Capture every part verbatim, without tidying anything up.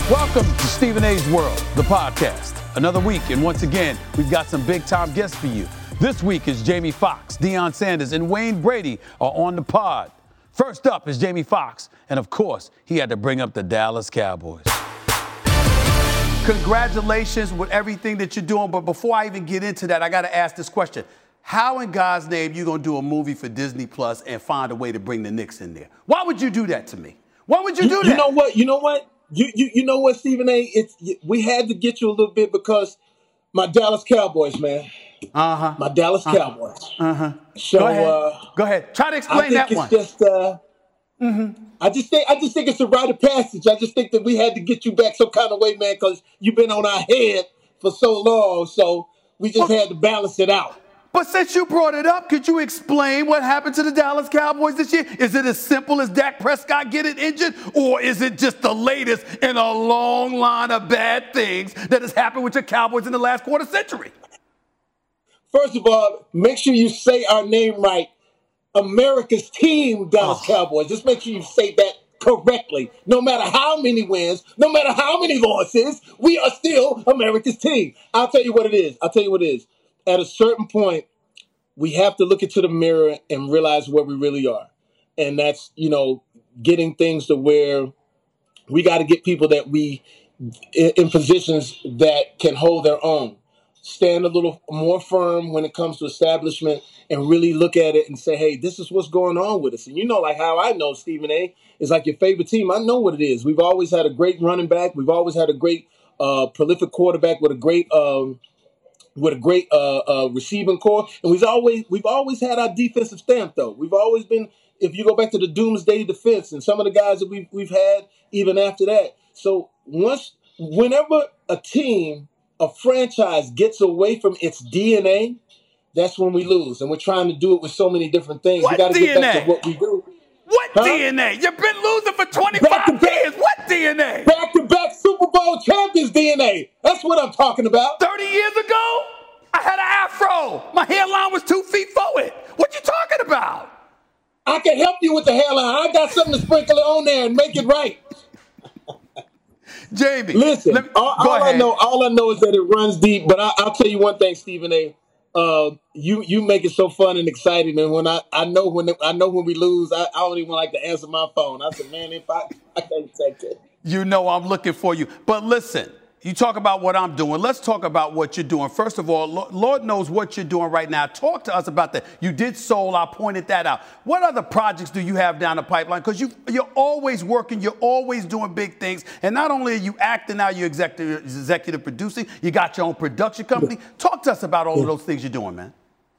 Welcome to Stephen A's World, the podcast. Another week, and once again, we've got some big-time guests for you. This week is Jamie Foxx, Deion Sanders, and Wayne Brady are on the pod. First up is Jamie Foxx, and of course, he had to bring up the Dallas Cowboys. Congratulations with everything that you're doing, but before I even get into that, I got to ask this question. How in God's name you going to do a movie for Disney Plus and find a way to bring the Knicks in there? Why would you do that to me? Why would you do you, that? You know what? You know what? You you you know what, Stephen A? It's we had to get you a little bit because my Dallas Cowboys, man. Uh huh. My Dallas uh-huh. Cowboys. Uh huh. So Go ahead. Uh, Go ahead. Try to explain that one. I think it's just. Uh, mm-hmm. I just think I just think it's a rite of passage. I just think that we had to get you back some kind of way, man, because you've been on our head for so long. So we just well, had to balance it out. But since you brought it up, could you explain what happened to the Dallas Cowboys this year? Is it as simple as Dak Prescott getting injured, or is it just the latest in a long line of bad things that has happened with your Cowboys in the last quarter century? First of all, make sure you say our name right. America's team, Dallas oh. Cowboys. Just make sure you say that correctly. No matter how many wins, no matter how many losses, we are still America's team. I'll tell you what it is. I'll tell you what it is. At a certain point, we have to look into the mirror and realize where we really are. And that's, you know, getting things to where we got to get people that we, in positions that can hold their own. Stand a little more firm when it comes to establishment and really look at it and say, hey, this is what's going on with us. And you know, like how I know Stephen A. is like your favorite team. I know what it is. We've always had a great running back. We've always had a great uh, prolific quarterback with a great um, with a great uh, uh, receiving core. And we've always we've always had our defensive stamp, though. We've always been, if you go back to the doomsday defense and some of the guys that we've, we've had even after that. So once, whenever a team, a franchise gets away from its D N A, that's when we lose. And we're trying to do it with so many different things. What we got to get back to what we do. What huh? D N A? You've been losing for twenty-five years. What D N A? Back-to-back Super Bowl champions D N A. That's what I'm talking about. thirty years ago, I had an afro. My hairline was two feet forward. What you talking about? I can help you with the hairline. I got something to sprinkle it on there and make it right. Jamie, listen. Me, all all I know, all I know is that it runs deep. But I, I'll tell you one thing, Stephen A. Uh, you you make it so fun and exciting, and when I, I know when I know when we lose, I, I don't even like to answer my phone. I said, man, if I I can't take it. You know I'm looking for you. But listen, you talk about what I'm doing. Let's talk about what you're doing. First of all, Lord knows what you're doing right now. Talk to us about that. You did Soul. I pointed that out. What other projects do you have down the pipeline? Because you, you're always working. You're always doing big things. And not only are you acting now, you're executive, executive producing. You got your own production company. Talk to us about all of those things you're doing, man.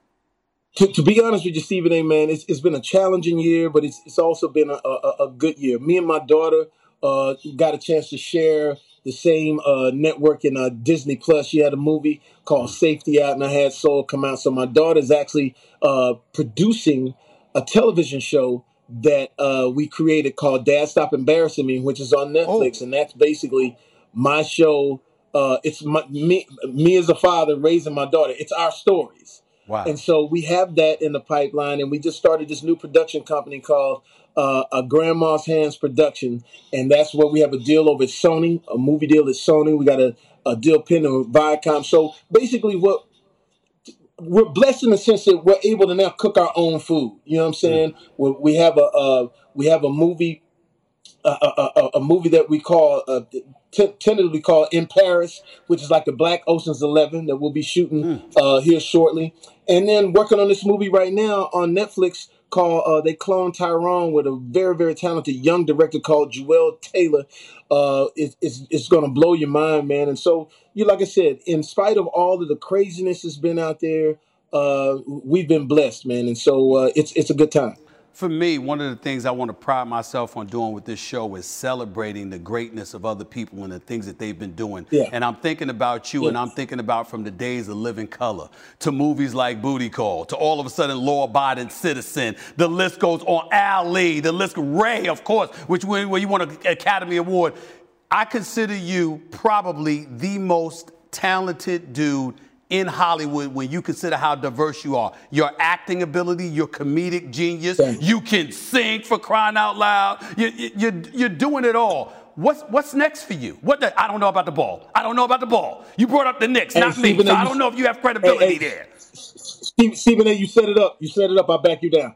To, to be honest with you, Stephen A., man, it's, it's been a challenging year, but it's, it's also been a, a, a good year. Me and my daughter uh, got a chance to share the same uh, network in uh, Disney Plus. She had a movie called Safety out, and I had Soul come out. So my daughter's actually uh, producing a television show that uh, we created called Dad Stop Embarrassing Me, which is on Netflix. Oh. And that's basically my show. Uh, it's my, me, me as a father raising my daughter. It's our stories. Wow. And so we have that in the pipeline, and we just started this new production company called uh, a Grandma's Hands Production, and that's where we have a deal over at Sony, a movie deal at Sony. We got a, a deal pending with Viacom. So basically, what we're blessed in the sense that we're able to now cook our own food. You know what I'm saying? Mm. We have a uh, we have a movie. A, a, a movie that we call, uh, t- tentatively called In Paris, which is like the Black Ocean's Eleven that we'll be shooting mm. uh, here shortly. And then working on this movie right now on Netflix called uh, They Clone Tyrone with a very, very talented young director called Joel Taylor. Uh, it, it's it's going to blow your mind, man. And so, you like I said, in spite of all of the craziness that's been out there, uh, we've been blessed, man. And so uh, it's it's a good time. For me, one of the things I want to pride myself on doing with this show is celebrating the greatness of other people and the things that they've been doing. Yeah. And I'm thinking about you, yes. and I'm thinking about from the days of Living Color to movies like Booty Call to all of a sudden Law-Abiding Citizen. The list goes on. Ali, the list, Ray, of course, which where you won an Academy Award. I consider you probably the most talented dude in Hollywood when you consider how diverse you are. Your acting ability, your comedic genius, Thank you. you can sing for crying out loud. You, you, you're, you're doing it all. What's what's next for you? What the, I don't know about the ball. I don't know about the ball. You brought up the Knicks, Hey, not me. Stephen So A. I You, don't know if you have credibility hey, hey, there. Steve, Stephen A. You set it up. You set it up. I back you down.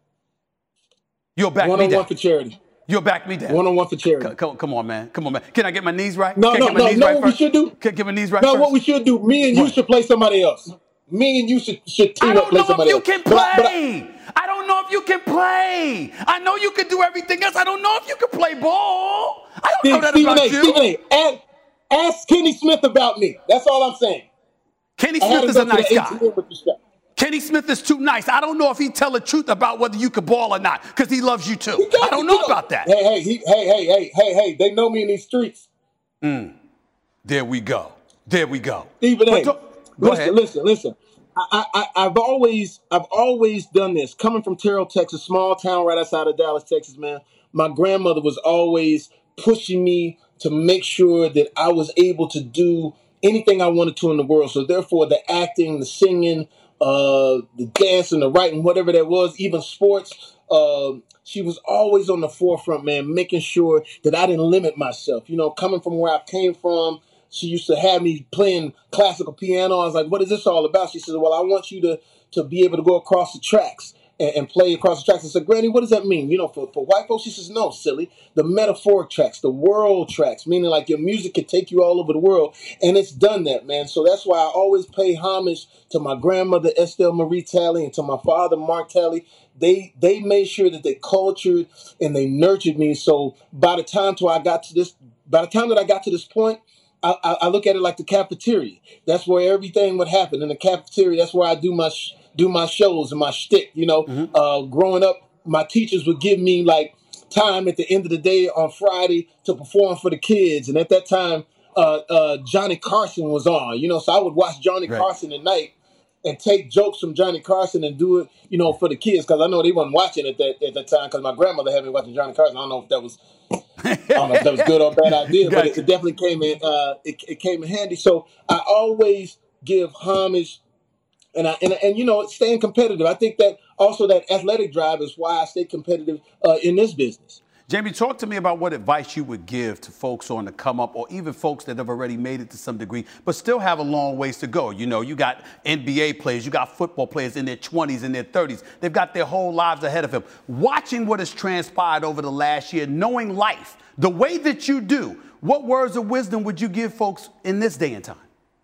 You'll back One me on down. one for charity. You'll back me down. One on one for charity. Come, come, come on, man. Come on, man. Can I get my knees right? No, Can no, I get my no. knees Know right what we first? should do? Can I get my knees right No, first? what we should do? Me and you What? should play somebody else. Me and you should should I team up, don't play know if somebody you else. can But I, but I, play. I don't know if you can play. I know you can do everything else. I don't know if you can play ball. I don't know Steve, that Stephen about A. you. Stephen A. Ask, ask Kenny Smith about me. That's all I'm saying. Kenny I had Smith him is go a to the nice guy. A T M with respect. Kenny Smith is too nice. I don't know if he tell the truth about whether you could ball or not because he loves you too. He got I don't to know do it. about that. Hey, hey, he, hey, hey, hey, hey, hey. They know me in these streets. There we go. There we go. Stephen But A. don't- go Listen, ahead. listen, listen. I, I, I've always, I've always done this. Coming from Terrell, Texas, small town right outside of Dallas, Texas, man. My grandmother was always pushing me to make sure that I was able to do anything I wanted to in the world. So therefore, the acting, the singing, uh, the dancing, the writing, whatever that was, even sports. Uh, she was always on the forefront, man, making sure that I didn't limit myself. You know, coming from where I came from. She used to have me playing classical piano. I was like, what is this all about? She said, well, I want you to, to be able to go across the tracks and, and play across the tracks. I said, Granny, what does that mean? You know, for, for white folks, she says, no, silly. The metaphoric tracks, the world tracks, meaning like your music can take you all over the world. And it's done that, man. So that's why I always pay homage to my grandmother, Estelle Marie Talley, and to my father, Mark Talley. They they made sure that they cultured and they nurtured me. So by the time till I got to this, by the time that I got to this point, I, I I look at it like the cafeteria. That's where everything would happen in the cafeteria. That's where I do my sh- do my shows and my shtick. You know, Mm-hmm. uh, growing up, my teachers would give me like time at the end of the day on Friday to perform for the kids, and at that time, uh, uh, Johnny Carson was on. You know, so I would watch Johnny Right. Carson at night and take jokes from Johnny Carson and do it, you know, for the kids because I know they wasn't watching at that at that time because my grandmother had me watching Johnny Carson. I don't know if that was I don't know if that was good or bad idea, but it, Gotcha. it definitely came in. Uh, it, it came in handy. So I always give homage, and I and, and you know, staying competitive. I think that also that athletic drive is why I stay competitive uh, in this business. Jamie, talk to me about what advice you would give to folks on the come up or even folks that have already made it to some degree, but still have a long ways to go. You know, you got N B A players, you got football players in their twenties, in their thirties. They've got their whole lives ahead of them. Watching what has transpired over the last year, knowing life the way that you do, what words of wisdom would you give folks in this day and time?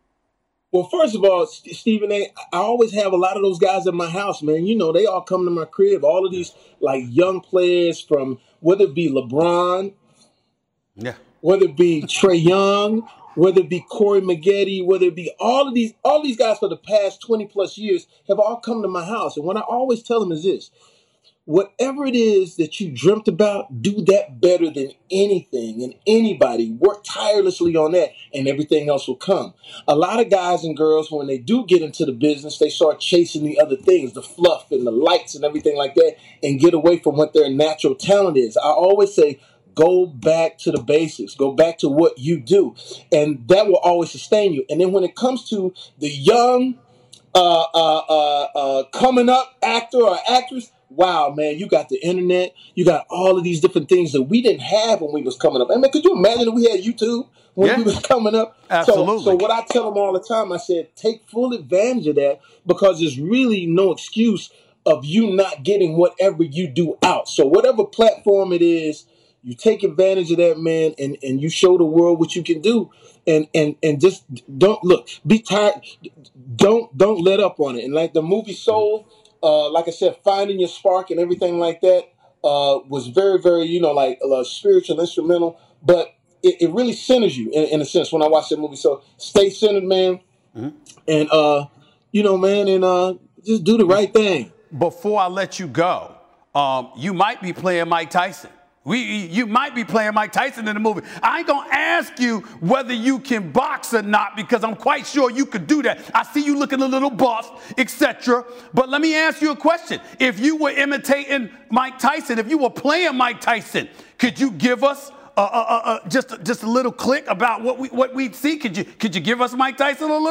Well, first of all, St- Stephen A., I always have a lot of those guys at my house, man. You know, they all come to my crib. All of these like young players from whether it be LeBron, Yeah. whether it be Trey Young, whether it be Corey Maggette, whether it be all of these, all these guys for the past twenty plus years have all come to my house. And what I always tell them is this: whatever it is that you dreamt about, do that better than anything and anybody. Work tirelessly on that, and everything else will come. A lot of guys and girls, when they do get into the business, they start chasing the other things, the fluff and the lights and everything like that, and get away from what their natural talent is. I always say, go back to the basics. Go back to what you do, and that will always sustain you. And then when it comes to the young, uh, uh, uh, uh, coming up actor or actress, wow, man, you got the internet. You got all of these different things that we didn't have when we was coming up. I mean, could you imagine if we had YouTube when Yeah. we was coming up? Absolutely. So, so what I tell them all the time, I said, take full advantage of that because there's really no excuse of you not getting whatever you do out. So whatever platform it is, you take advantage of that, man, and, and you show the world what you can do. And and and just don't look, be tired. Don't don't let up on it. And like the movie Soul, uh, like I said, finding your spark and everything like that uh, was very, very, you know, like uh, spiritual, instrumental. But it, it really centers you in, in a sense when I watch that movie. So stay centered, man, and uh, you know, man, and uh, just do the right thing. Before I let you go, um, you might be playing Mike Tyson. We, you might be playing Mike Tyson in the movie. I ain't gonna ask you whether you can box or not because I'm quite sure you could do that. I see you looking a little buff, et cetera. But let me ask you a question. If you were imitating Mike Tyson, if you were playing Mike Tyson, could you give us uh, uh, uh, just just a little click about what we what we'd see? Could you could you give us Mike Tyson a little bit?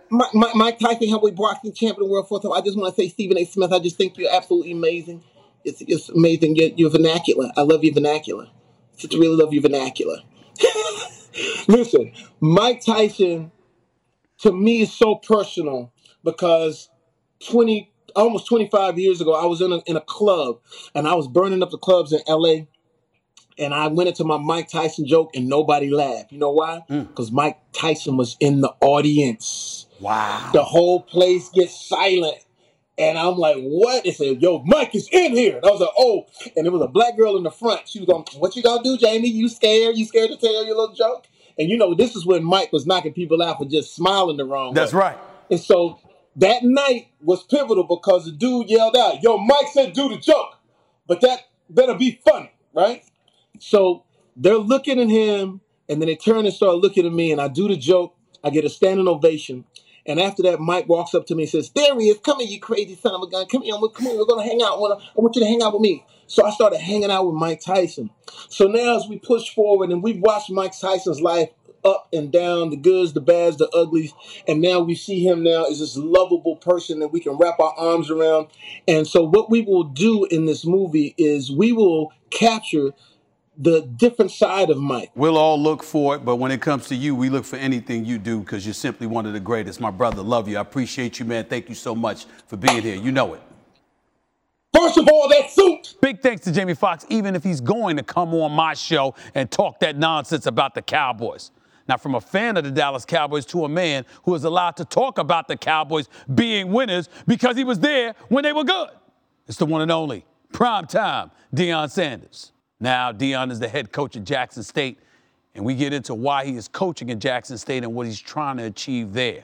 My, my, Mike Tyson, heavyweight boxing champion of the world four time. I just want to say, Stephen A. Smith, I just think you're absolutely amazing. It's, it's amazing. Your, your vernacular. I love your vernacular. Just really love your vernacular. Listen, Mike Tyson, to me, is so personal because twenty, almost twenty-five years ago, I was in a, in a club, and I was burning up the clubs in L A, and I went into my Mike Tyson joke, and nobody laughed. You know why? Because mm. Mike Tyson was in the audience. Wow. The whole place gets silent. And I'm like, what? They said, yo, Mike is in here. And I was like, oh. And there was a black girl in the front. She was going, what you gonna do, Jamie? You scared? You scared to tell your little joke? And you know, this is when Mike was knocking people out for just smiling the wrong That's way. right. And so that night was pivotal because the dude yelled out, yo, Mike said do the joke. But that better be funny, right? So they're looking at him, and then they turn and start looking at me, and I do the joke. I get a standing ovation. And after that, Mike walks up to me and says, there he is. Come here, you crazy son of a gun. Come here. Come here. We're going to hang out. I want, I want you to hang out with me. So I started hanging out with Mike Tyson. So now as we push forward, and we've watched Mike Tyson's life up and down, the goods, the bads, the uglies. And now we see him now as this lovable person that we can wrap our arms around. And so what we will do in this movie is we will capture the different side of Mike. We'll all look for it, but when it comes to you, we look for anything you do because you're simply one of the greatest. My brother, love you. I appreciate you, man. Thank you so much for being here. You know it. First of all, that suit. Big thanks to Jamie Foxx, even if he's going to come on my show and talk that nonsense about the Cowboys. Now, from a fan of the Dallas Cowboys to a man who is allowed to talk about the Cowboys being winners because he was there when they were good. It's the one and only, primetime Deion Sanders. Now, Deion is the head coach at Jackson State, and we get into why he is coaching at Jackson State and what he's trying to achieve there.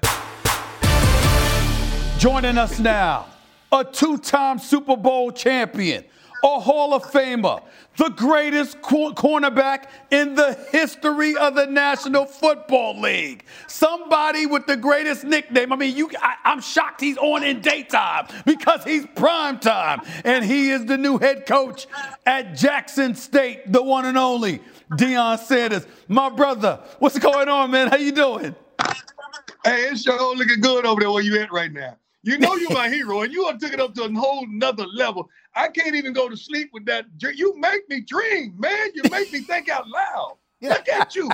Joining us now, a two-time Super Bowl champion, a Hall of Famer, the greatest cor- cornerback in the history of the National Football League. Somebody with the greatest nickname. I mean, you, I, I'm shocked he's on in daytime because he's primetime. And he is the new head coach at Jackson State, the one and only Deion Sanders. My brother, what's going on, man? How you doing? Hey, it's sure looking good over there where you at right now. You know you're my hero, and you have took it up to a whole nother level. I can't even go to sleep with that. You make me dream, man. You make me think out loud. Look at you.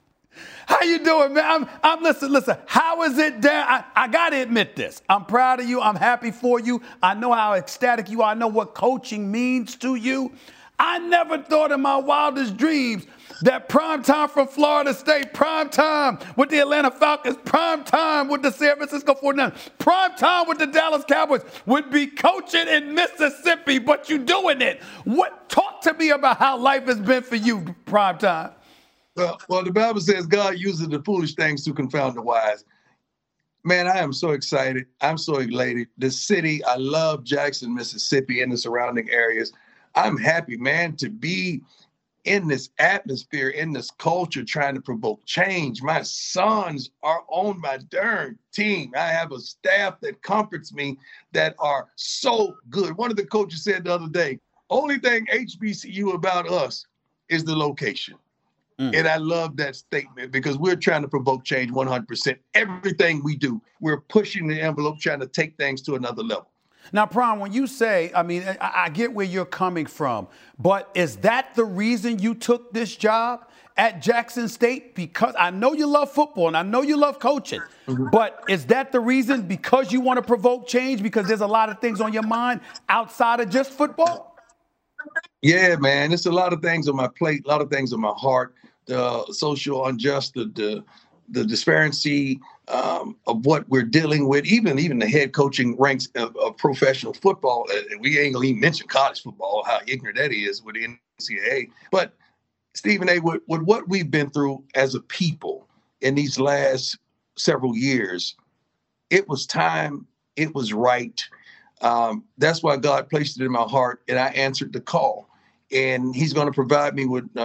How you doing, man? I'm, I'm listen, listen. How is it down? I, I got to admit this. I'm proud of you. I'm happy for you. I know how ecstatic you are. I know what coaching means to you. I never thought in my wildest dreams that prime time from Florida State, prime time with the Atlanta Falcons, prime time with the San Francisco forty-niners, prime time with the Dallas Cowboys would be coaching in Mississippi, but you doing it. What? Talk to me about how life has been for you, prime time. Well, well, the Bible says God uses the foolish things to confound the wise. Man, I am so excited. I'm so elated. The city, I love Jackson, Mississippi, and the surrounding areas. I'm happy, man, to be in this atmosphere, in this culture, trying to provoke change. My sons are on my darn team. I have a staff that comforts me that are so good. One of the coaches said the other day, only thing H B C U about us is the location. Mm. And I love that statement because we're trying to provoke change one hundred percent. Everything we do, we're pushing the envelope, trying to take things to another level. Now, Prime, when you say, I mean, I, I get where you're coming from, but is that the reason you took this job at Jackson State? Because I know you love football and I know you love coaching, mm-hmm. but is that the reason because you want to provoke change? Because there's a lot of things on your mind outside of just football? Yeah, man, there's a lot of things on my plate, a lot of things on my heart, the social unjust, the, the, the disparity um, of what we're dealing with, even even the head coaching ranks of, of professional football. Uh, we ain't gonna even mention college football, how ignorant that is with the N C double A. But Stephen A., with, with what we've been through as a people in these last several years, it was time, it was right. Um, that's why God placed it in my heart, and I answered the call. And he's going to provide me with uh,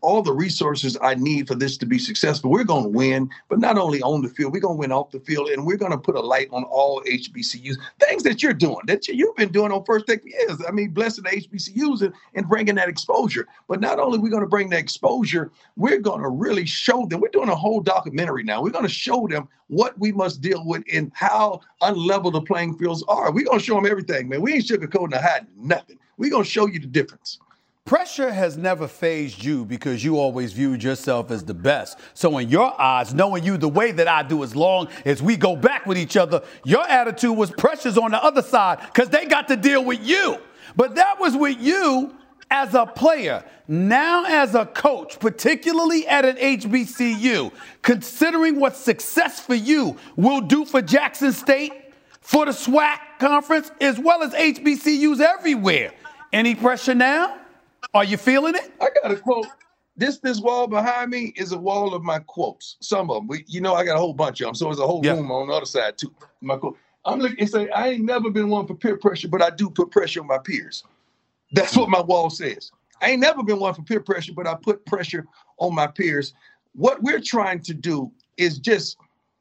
all the resources I need for this to be successful. We're going to win, but not only on the field, we're going to win off the field, and we're going to put a light on all H B C Us, things that you're doing, that you've been doing on First Take for years. I mean, blessing the H B C Us and, and bringing that exposure. But not only are we going to bring that exposure, we're going to really show them. We're doing a whole documentary now. We're going to show them what we must deal with and how unlevel the playing fields are. We're going to show them everything, man. We ain't sugarcoating or hiding nothing. We're going to show you the difference. Pressure has never fazed you because you always viewed yourself as the best. So in your eyes, knowing you the way that I do, as long as we go back with each other, your attitude was pressure's on the other side because they got to deal with you. But that was with you as a player. Now as a coach, particularly at an H B C U, considering what success for you will do for Jackson State, for the SWAC conference, as well as H B C Us everywhere. Any pressure now? Are you feeling it? I got a quote. This this wall behind me is a wall of my quotes. Some of them, we, you know, I got a whole bunch of them. So there's a whole Yeah. room on the other side too. My quote. I'm looking and say, I ain't never been one for peer pressure, but I do put pressure on my peers. That's what my wall says. I ain't never been one for peer pressure, but I put pressure on my peers. What we're trying to do is just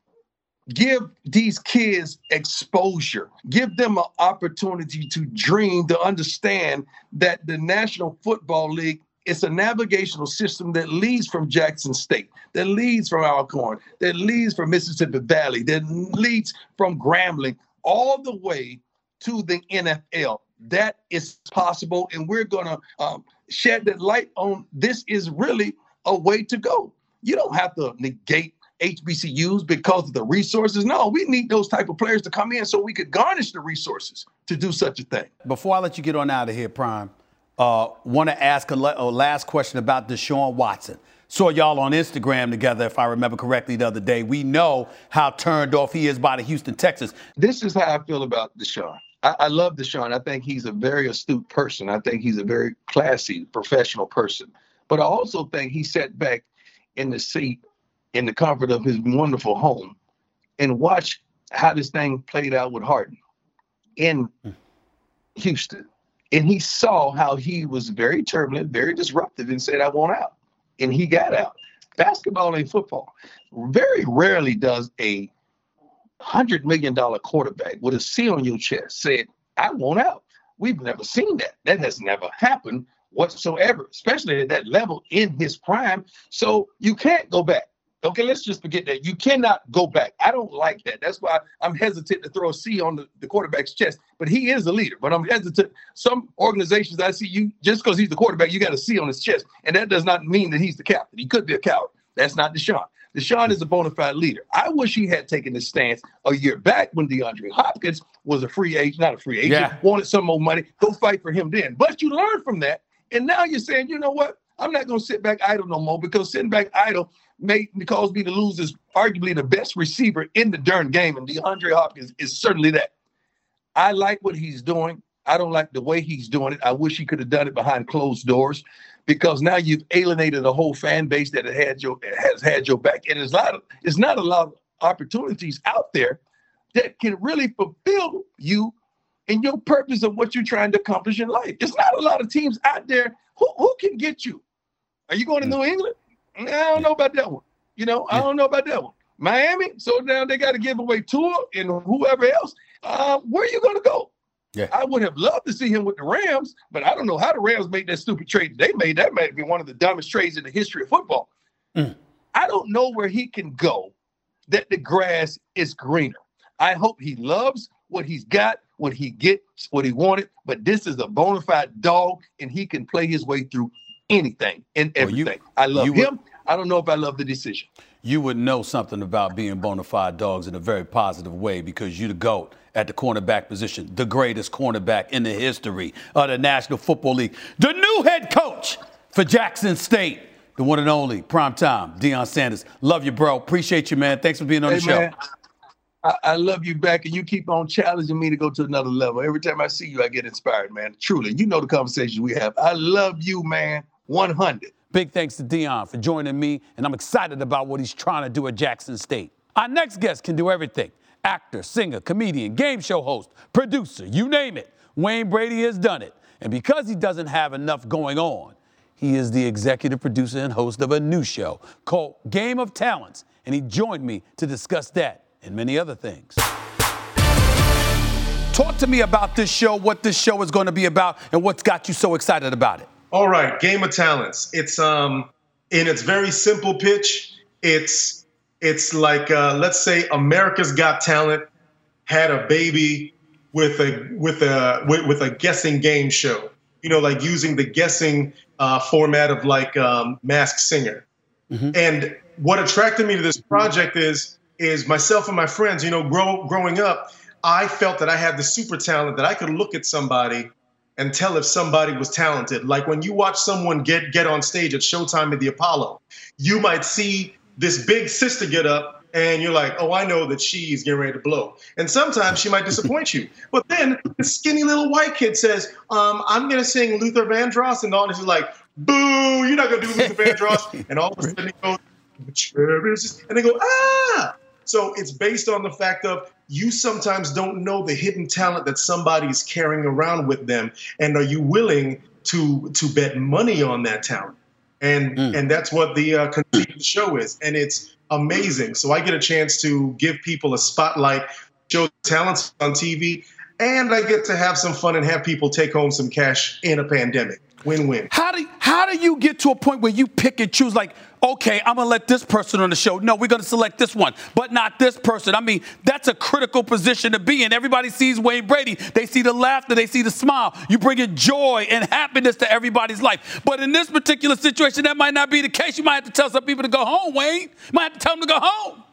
give these kids exposure, give them an opportunity to dream, to understand that the National Football League is a navigational system that leads from Jackson State, that leads from Alcorn, that leads from Mississippi Valley, that leads from Grambling all the way to the N F L. That is possible, and we're going to um, shed that light on this is really a way to go. You don't have to negate H B C Us because of the resources. No, we need those type of players to come in so we could garnish the resources to do such a thing. Before I let you get on out of here, Prime, uh, want to ask a, le- a last question about Deshaun Watson. Saw y'all on Instagram together, if I remember correctly, the other day. We know how turned off he is by the Houston Texans. This is how I feel about Deshaun. I, I love Deshaun. I think he's a very astute person. I think he's a very classy, professional person. But I also think he sat back in the seat in the comfort of his wonderful home and watch how this thing played out with Harden in Houston. And he saw how he was very turbulent, very disruptive, and said, I want out. And he got out. Basketball ain't football. Very rarely does a one hundred million dollars quarterback with a C on your chest said, I want out. We've never seen that. That has never happened whatsoever, especially at that level in his prime. So you can't go back. Okay, let's just forget that. You cannot go back. I don't like that. That's why I'm hesitant to throw a C on the, the quarterback's chest. But he is a leader. But I'm hesitant. Some organizations I see, you just because he's the quarterback, you got a C on his chest. And that does not mean that he's the captain. He could be a coward. That's not Deshaun. Deshaun is a bona fide leader. I wish he had taken this stance a year back when DeAndre Hopkins was a free agent, not a free agent, Yeah. wanted some more money. Go fight for him then. But you learn from that. And now you're saying, you know what? I'm not going to sit back idle no more, because sitting back idle may cause me to lose as arguably the best receiver in the darn game. And DeAndre Hopkins is certainly that. I like what he's doing. I don't like the way he's doing it. I wish he could have done it behind closed doors, because now you've alienated a whole fan base that had your, has had your back. And it's not, it's not a lot of opportunities out there that can really fulfill you and your purpose of what you're trying to accomplish in life. It's not a lot of teams out there who, who can get you. Are you going to New England? I don't know about that one. You know, I don't know about that one. Miami, so now they got to give away Tua and whoever else. Uh, where are you going to go? Yeah. I would have loved to see him with the Rams, but I don't know how the Rams made that stupid trade they made. That might be one of the dumbest trades in the history of football. Mm. I don't know where he can go that the grass is greener. I hope he loves what he's got, what he gets, what he wanted, but this is a bona fide dog, and he can play his way through anything and everything. Well, you, I love you him. Would, I don't know if I love the decision. You would know something about being bona fide dogs in a very positive way, because you're the GOAT at the cornerback position, the greatest cornerback in the history of the National Football League, the new head coach for Jackson State, the one and only primetime Deion Sanders. Love you, bro. Appreciate you, man. Thanks for being on Hey, the show. man, I, I love you back, and you keep on challenging me to go to another level. Every time I see you, I get inspired, man. Truly, you know the conversations we have. I love you, man. one hundred. Big thanks to Deion for joining me, and I'm excited about what he's trying to do at Jackson State. Our next guest can do everything. Actor, singer, comedian, game show host, producer, you name it. Wayne Brady has done it. And because he doesn't have enough going on, He is the executive producer and host of a new show called Game of Talents, and he joined me to discuss that and many other things. Talk to me about this show, what this show is going to be about, and what's got you so excited about it. All right, Game of Talents. It's um in its very simple pitch. It's it's like uh, let's say America's Got Talent had a baby with a with a with, with a guessing game show. You know, like using the guessing uh, format of like um, Masked Singer. Mm-hmm. And what attracted me to this project is is myself and my friends. You know, grow, growing up, I felt that I had the super talent that I could look at somebody and tell if somebody was talented. Like when you watch someone get get on stage at Showtime at the Apollo, you might see this big sister get up and you're like, oh, I know that she's getting ready to blow. And sometimes she might disappoint you. But then the skinny little white kid says, um, I'm going to sing Luther Vandross. And all this is like, boo, you're not going to do Luther Vandross. And all of a sudden he goes, and they go, ah. So it's based on the fact of you sometimes don't know the hidden talent that somebody's carrying around with them. And are you willing to to bet money on that talent? And mm. and that's what the uh, conceit of the show is. And it's amazing. So I get a chance to give people a spotlight, show talents on T V, and I get to have some fun and have people take home some cash in a pandemic. Win-win. How do how do you get to a point where you pick and choose, like, okay, I'm going to let this person on the show. No, we're going to select this one, but not this person. I mean, that's a critical position to be in. Everybody sees Wayne Brady. They see the laughter. They see the smile. You bring in joy and happiness to everybody's life. But in this particular situation, that might not be the case. You might have to tell some people to go home, Wayne. You might have to tell them to go home.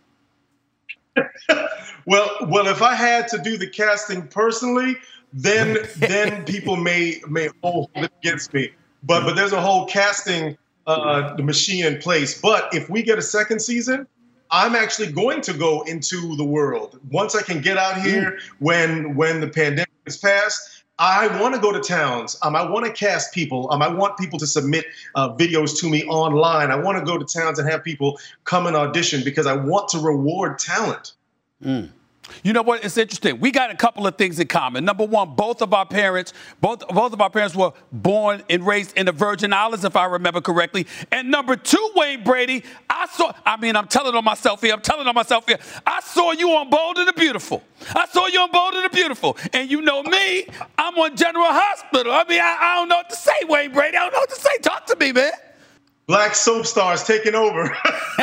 well, well, if I had to do the casting personally, then then people may may hold it against me. But but there's a whole casting uh, the machine in place. But if we get a second season, I'm actually going to go into the world. Once I can get out here, when when the pandemic is past, I want to go to towns. Um, I want to cast people. Um, I want people to submit uh, videos to me online. I want to go to towns and have people come and audition because I want to reward talent. Mm. You know what? It's interesting. We got a couple of things in common. Number one, both of our parents, both both of our parents were born and raised in the Virgin Islands, if I remember correctly. And number two, Wayne Brady, I saw, I mean, I'm telling on myself here, I'm telling on myself here, I saw you on Bold and the Beautiful. I saw you on Bold and the Beautiful. And you know me, I'm on General Hospital. I mean, I, I don't know what to say, Wayne Brady. I don't know what to say. Talk to me, man. Black soap stars taking over.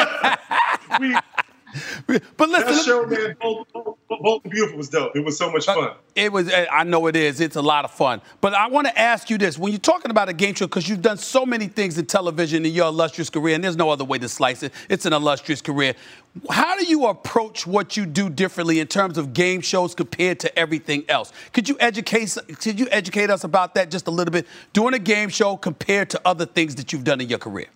we But listen, that show, man, Bold, Bold, Bold and Beautiful was dope. It was so much fun. It was. I know it is. It's a lot of fun. But I want to ask you this: when you're talking about a game show, because you've done so many things in television in your illustrious career, and there's no other way to slice it. It's an illustrious career. How do you approach what you do differently in terms of game shows compared to everything else? Could you educate? Could you educate us about that just a little bit? Doing a game show compared to other things that you've done in your career.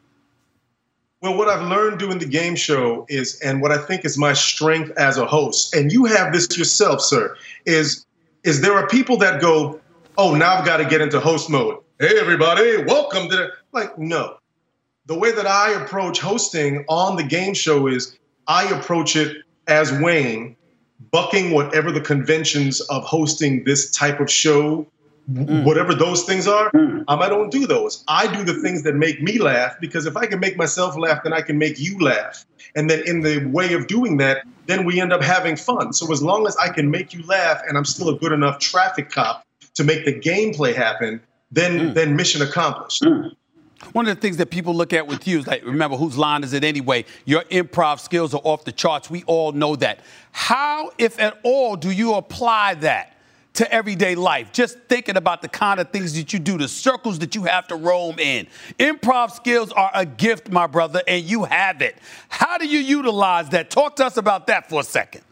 Well, what I've learned doing the game show is, and what I think is my strength as a host, and you have this yourself, sir, is, is there are people that go, oh, now I've got to get into host mode. Hey, everybody, welcome to the, like, no. The way that I approach hosting on the game show is I approach it as Wayne, bucking whatever the conventions of hosting this type of show, Mm. whatever those things are, mm. um, I don't do those. I do the things that make me laugh, because if I can make myself laugh, then I can make you laugh. And then in the way of doing that, then we end up having fun. So as long as I can make you laugh and I'm still a good enough traffic cop to make the gameplay happen, then, mm. then mission accomplished. Mm. One of the things that people look at with you is, like, remember, whose line is it anyway? Your improv skills are off the charts. We all know that. How, if at all, do you apply that to everyday life? Just thinking about the kind of things that you do, the circles that you have to roam in. Improv skills are a gift, my brother, and you have it. How do you utilize that? Talk to us about that for a second.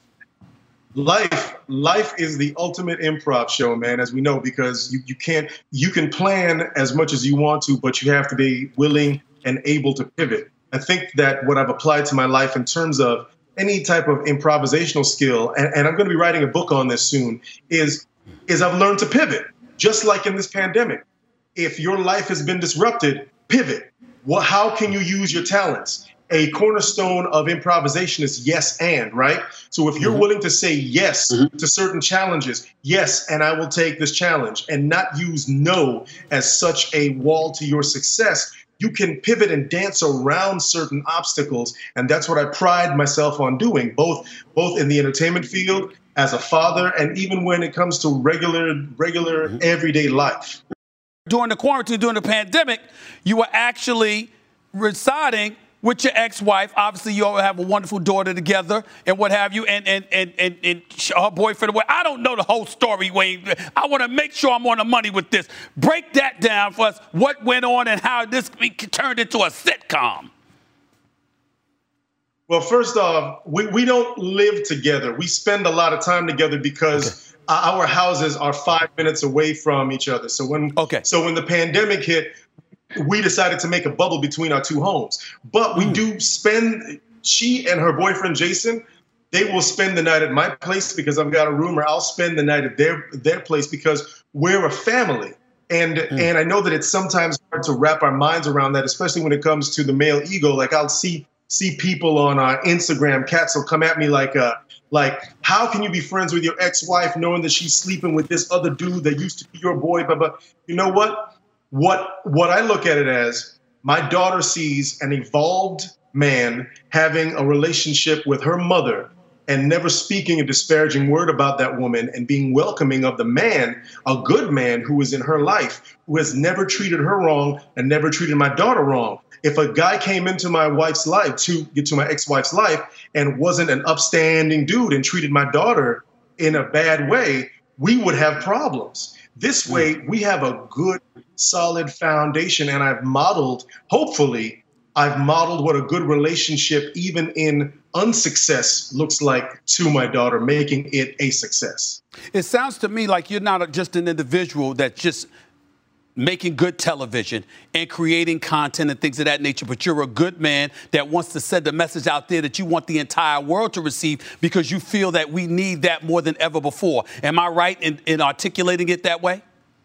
Life, life is the ultimate improv show, man, as we know, because you, you can't, you can plan as much as you want to, but you have to be willing and able to pivot. I think that what I've applied to my life in terms of any type of improvisational skill, and, and I'm going to be writing a book on this soon, is, is I've learned to pivot, just like in this pandemic. If your life has been disrupted, pivot. Well, how can you use your talents? a cornerstone of improvisation is yes and, right? So if you're mm-hmm. willing to say yes mm-hmm. to certain challenges, yes, and I will take this challenge, and not use no as such a wall to your success, you can pivot and dance around certain obstacles. And that's what I pride myself on doing, both both in the entertainment field, as a father, and even when it comes to regular, regular mm-hmm. everyday life. During the quarantine, during the pandemic, you were actually residing with your ex-wife. Obviously, you all have a wonderful daughter together and what have you, and and and and, and her boyfriend. I don't know the whole story, Wayne. I want to make sure I'm on the money with this. Break that down for us. What went on and how this turned into a sitcom. Well, first off, we, we don't live together. We spend a lot of time together because okay. our houses are five minutes away from each other. So when okay. so when the pandemic hit, we decided to make a bubble between our two homes. But we mm. do spend, she and her boyfriend, Jason, they will spend the night at my place because I've got a room, or I'll spend the night at their their place because we're a family. And mm. and I know that it's sometimes hard to wrap our minds around that, especially when it comes to the male ego. Like I'll see see people on uh, Instagram, cats will come at me like, uh, like, how can you be friends with your ex-wife knowing that she's sleeping with this other dude that used to be your boy? But, but you know what? What what I look at it as, my daughter sees an evolved man having a relationship with her mother and never speaking a disparaging word about that woman, and being welcoming of the man, a good man who is in her life, who has never treated her wrong and never treated my daughter wrong. If a guy came into my wife's life, to get to my ex-wife's life, and wasn't an upstanding dude and treated my daughter in a bad way, we would have problems. This way, we have a good, solid foundation, and I've modeled, hopefully, I've modeled what a good relationship, even in unsuccess, looks like to my daughter, making it a success. It sounds to me like you're not just an individual that's just making good television and creating content and things of that nature, but you're a good man that wants to send a message out there that you want the entire world to receive because you feel that we need that more than ever before. Am I right in, in articulating it that way?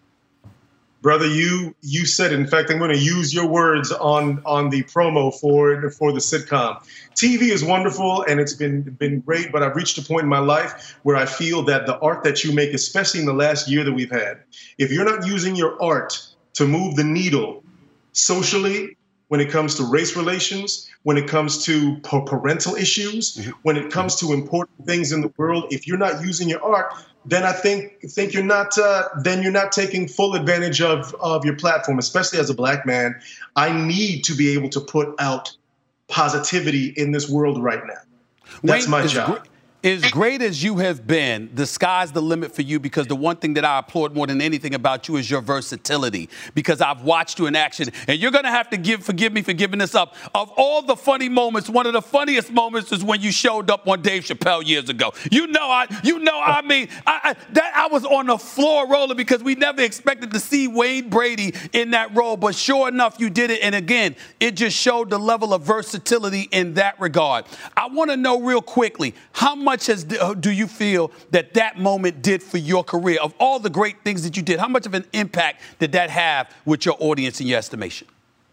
Brother, you you said it. In fact, I'm going to use your words on on the promo for for the sitcom. T V is wonderful and it's been been great, but I've reached a point in my life where I feel that the art that you make, especially in the last year that we've had, if you're not using your art to move the needle socially, when it comes to race relations, when it comes to parental issues, mm-hmm. when it comes to important things in the world, if you're not using your art, then I think think you're not uh, then you're not taking full advantage of of your platform. Especially as a black man, I need to be able to put out positivity in this world right now. That's Wayne, my job. Gr- as great as you have been, the sky's the limit for you, because the one thing that I applaud more than anything about you is your versatility, because I've watched you in action, and you're going to have to give, forgive me for giving this up. Of all the funny moments, one of the funniest moments is when you showed up on Dave Chappelle years ago. You know, I, you know, I mean, I, I, that I was on the floor rolling because we never expected to see Wayne Brady in that role, but sure enough, you did it. And again, it just showed the level of versatility in that regard. I want to know real quickly, how much has, do you feel that that moment did for your career? Of all the great things that you did, how much of an impact did that have with your audience in your estimation?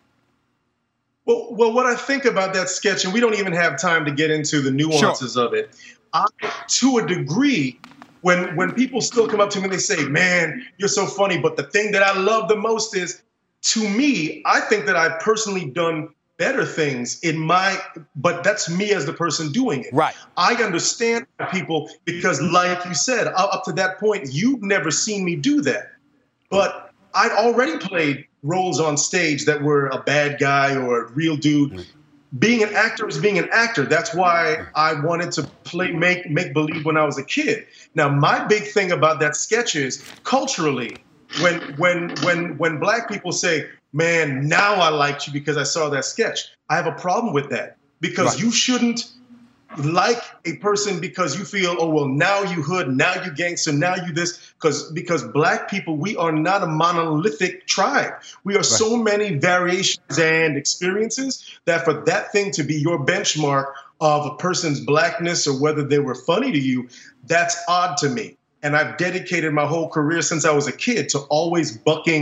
Well, well, what I think about that sketch, and we don't even have time to get into the nuances sure. of it, I, to a degree, when when people still come up to me and they say, man, you're so funny, but the thing that I love the most is, to me, I think that I've personally done better things in my, but that's me as the person doing it. Right. I understand people because, like you said, up to that point, you've never seen me do that. But I'd already played roles on stage that were a bad guy or a real dude. Being an actor is being an actor. That's why I wanted to play make make believe when I was a kid. Now, my big thing about that sketch is culturally, when when when when black people say, man, now I liked you because I saw that sketch, I have a problem with that, because right. you shouldn't like a person because you feel, oh, well, now you hood, now you gangster, now you this, because because black people, we are not a monolithic tribe. We are right. so many variations and experiences that for that thing to be your benchmark of a person's blackness or whether they were funny to you, that's odd to me. And I've dedicated my whole career since I was a kid to always bucking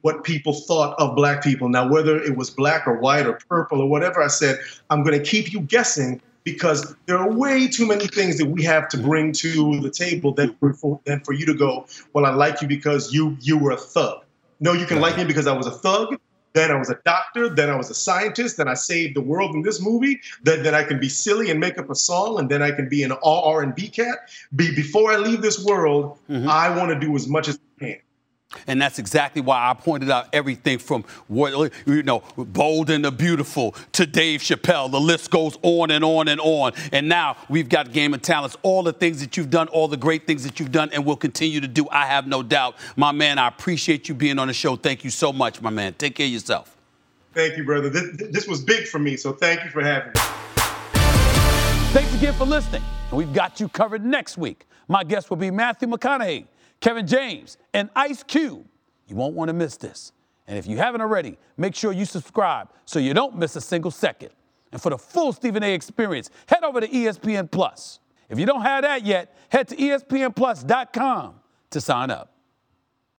what people thought of black people. Now, whether it was black or white or purple or whatever, I said, I'm going to keep you guessing because there are way too many things that we have to bring to the table than for, than for you to go, well, I like you because you you were a thug. No, you can like me because I was a thug. Then I was a doctor. Then I was a scientist. Then I saved the world in this movie. Then, then I can be silly and make up a song. And then I can be an R and B cat. Be, before I leave this world, mm-hmm. I want to do as much as I can. And that's exactly why I pointed out everything from, what you know, Bold and the Beautiful to Dave Chappelle. The list goes on and on and on. And now we've got Game of Talents, all the things that you've done, all the great things that you've done and will continue to do. I have no doubt. My man, I appreciate you being on the show. Thank you so much, my man. Take care of yourself. Thank you, brother. This, this was big for me, so thank you for having me. Thanks again for listening. And we've got you covered next week. My guest will be Matthew McConaughey, Kevin James, and Ice Cube. You won't want to miss this. And if you haven't already, make sure you subscribe so you don't miss a single second. And for the full Stephen A. experience, head over to E S P N Plus. If you don't have that yet, head to E S P N plus dot com to sign up.